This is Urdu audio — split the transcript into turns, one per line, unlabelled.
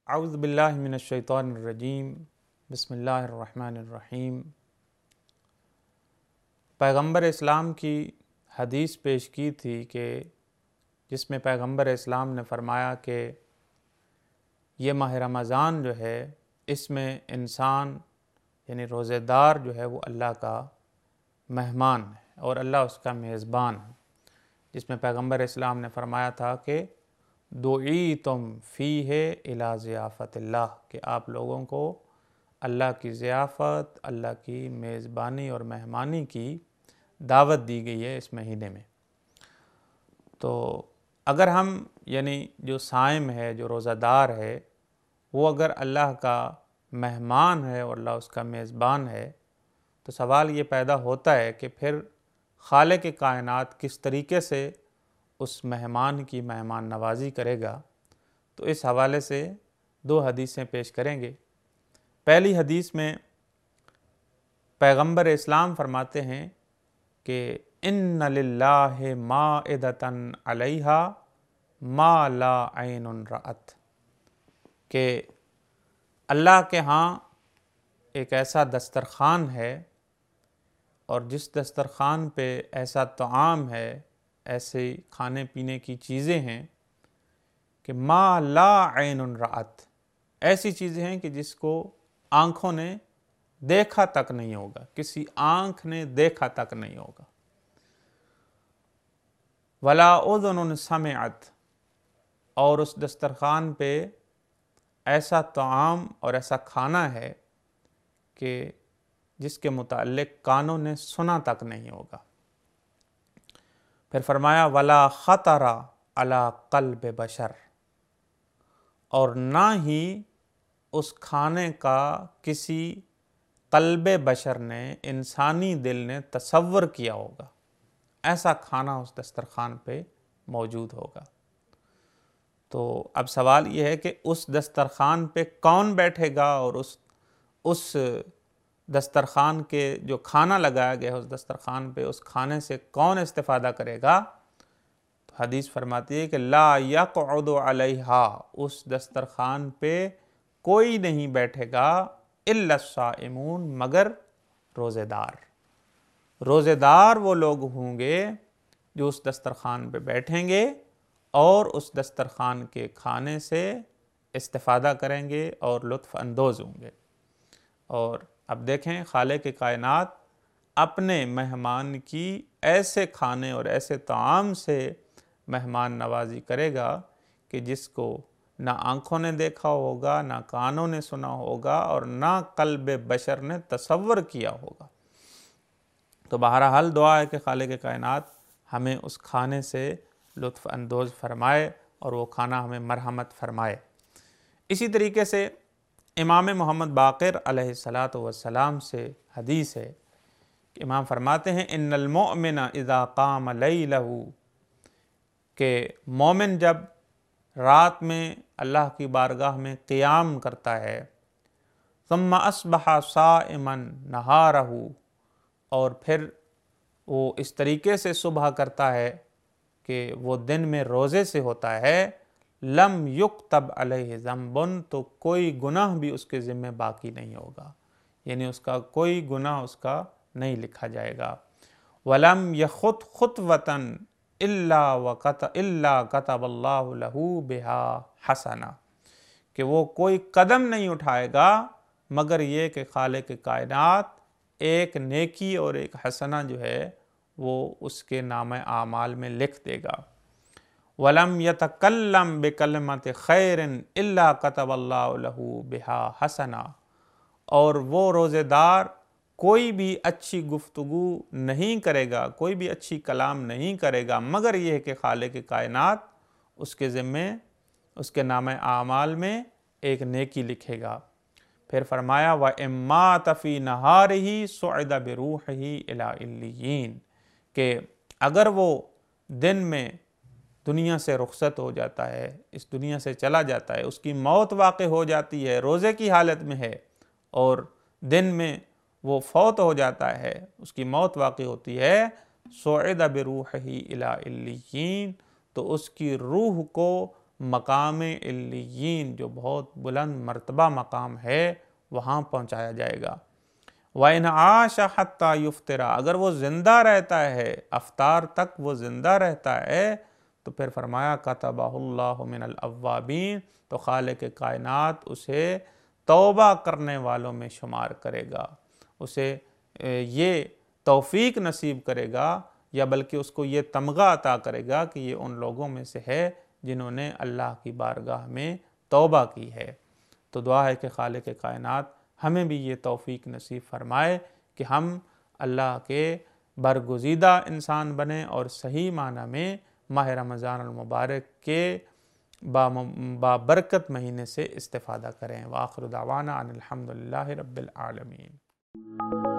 اعوذ باللہ من الشیطان الرجیم بسم اللہ الرحمن الرحیم۔ پیغمبر اسلام کی حدیث پیش کی تھی کہ جس میں پیغمبر اسلام نے فرمایا کہ یہ ماہ رمضان جو ہے اس میں انسان یعنی روزے دار جو ہے وہ اللہ کا مہمان ہے اور اللہ اس کا میزبان ہے، جس میں پیغمبر اسلام نے فرمایا تھا کہ دعیتم فیہ الی ضیافت اللہ، کہ آپ لوگوں کو اللہ کی ضیافت، اللہ کی میزبانی اور مہمانی کی دعوت دی گئی ہے اس مہینے میں۔ تو اگر ہم یعنی جو صائم ہے، جو روزہ دار ہے، وہ اگر اللہ کا مہمان ہے اور اللہ اس کا میزبان ہے تو سوال یہ پیدا ہوتا ہے کہ پھر خالق کائنات کس طریقے سے اس مہمان کی مہمان نوازی کرے گا۔ تو اس حوالے سے دو حدیثیں پیش کریں گے۔ پہلی حدیث میں پیغمبر اسلام فرماتے ہیں کہ ان للہ مائدۃ علیہا ما لا عین رأت، کہ اللہ کے ہاں ایک ایسا دسترخوان ہے اور جس دسترخوان پہ ایسا طعام ہے، ایسے کھانے پینے کی چیزیں ہیں کہ ما لا عین رأت، ایسی چیزیں ہیں کہ جس کو آنکھوں نے دیکھا تک نہیں ہوگا، کسی آنکھ نے دیکھا تک نہیں ہوگا۔ ولا اذن سمعت، اور اس دسترخوان پہ ایسا طعام اور ایسا کھانا ہے کہ جس کے متعلق کانوں نے سنا تک نہیں ہوگا۔ پھر فرمایا ولا خطر علی قلب بشر، اور نہ ہی اس کھانے کا کسی قلب بشر نے، انسانی دل نے تصور کیا ہوگا، ایسا کھانا اس دسترخوان پہ موجود ہوگا۔ تو اب سوال یہ ہے کہ اس دسترخوان پہ کون بیٹھے گا اور اس دسترخوان کے جو کھانا لگایا گیا ہے اس دسترخوان پہ، اس کھانے سے کون استفادہ کرے گا؟ تو حدیث فرماتی ہے کہ لا یقعد علیہا، اس دسترخوان پہ کوئی نہیں بیٹھے گا الا الصائمون، مگر روزے دار۔ روزے دار وہ لوگ ہوں گے جو اس دسترخوان پہ بیٹھیں گے اور اس دسترخوان کے کھانے سے استفادہ کریں گے اور لطف اندوز ہوں گے۔ اور اب دیکھیں خالق کائنات اپنے مہمان کی ایسے کھانے اور ایسے طعام سے مہمان نوازی کرے گا کہ جس کو نہ آنکھوں نے دیکھا ہوگا، نہ کانوں نے سنا ہوگا اور نہ قلب بشر نے تصور کیا ہوگا۔ تو بہرحال دعا ہے کہ خالق کائنات ہمیں اس کھانے سے لطف اندوز فرمائے اور وہ کھانا ہمیں مرحمت فرمائے۔ اسی طریقے سے امام محمد باقر علیہ السلام سے حدیث ہے کہ امام فرماتے ہیں ان المؤمن اذا قام لیلہ، کہ مومن جب رات میں اللہ کی بارگاہ میں قیام کرتا ہے، ثم اصبح صائما نہارہ، اور پھر وہ اس طریقے سے صبح کرتا ہے کہ وہ دن میں روزے سے ہوتا ہے، لم یکتب علیہ ذنب، تو کوئی گناہ بھی اس کے ذمہ باقی نہیں ہوگا، یعنی اس کا کوئی گناہ اس کا نہیں لکھا جائے گا۔ ولم یخط خطوۃ الا کتب اللہ لہ بہا حسنہ، کہ وہ کوئی قدم نہیں اٹھائے گا مگر یہ کہ خالق کائنات ایک نیکی اور ایک حسنہ جو ہے وہ اس کے نام اعمال میں لکھ دے گا۔ وَلَمْ يَتَكَلَّمْ بِكَلِمَةِ خَيْرٍ إِلَّا كَتَبَ اللَّهُ لَهُ بِهَا حَسَنًا، اور وہ روزے دار کوئی بھی اچھی گفتگو نہیں کرے گا، کوئی بھی اچھی کلام نہیں کرے گا مگر یہ کہ خالق کائنات اس کے ذمے، اس کے نام اعمال میں ایک نیکی لکھے گا۔ پھر فرمایا وَإِن مَاتَ فِي نَهَارِهِ صُعِدَ بِرُوحِهِ إِلَىٰ عِلِّيِّينَ، کہ اگر وہ دن میں دنیا سے رخصت ہو جاتا ہے، اس دنیا سے چلا جاتا ہے، اس کی موت واقع ہو جاتی ہے، روزے کی حالت میں ہے اور دن میں وہ فوت ہو جاتا ہے، اس کی موت واقع ہوتی ہے، صعد بروحہ الی علیین، تو اس کی روح کو مقام علیین جو بہت بلند مرتبہ مقام ہے وہاں پہنچایا جائے گا۔ وَإِنْ عَاشَ حَتَّى يُفْطِرَ، اگر وہ زندہ رہتا ہے، افطار تک وہ زندہ رہتا ہے، تو پھر فرمایا كَتَبَهُ اللَّهُ مِنَ الْأَوَّابِينَ، تو خالق کائنات اسے توبہ کرنے والوں میں شمار کرے گا، اسے یہ توفیق نصیب کرے گا، یا بلکہ اس کو یہ تمغہ عطا کرے گا کہ یہ ان لوگوں میں سے ہے جنہوں نے اللہ کی بارگاہ میں توبہ کی ہے۔ تو دعا ہے کہ خالق کائنات ہمیں بھی یہ توفیق نصیب فرمائے کہ ہم اللہ کے برگزیدہ انسان بنیں اور صحیح معنی میں ماہ رمضان المبارک کے بابرکت مہینے سے استفادہ کریں۔ وآخر دعوانا ان الحمد للہ رب العالمین۔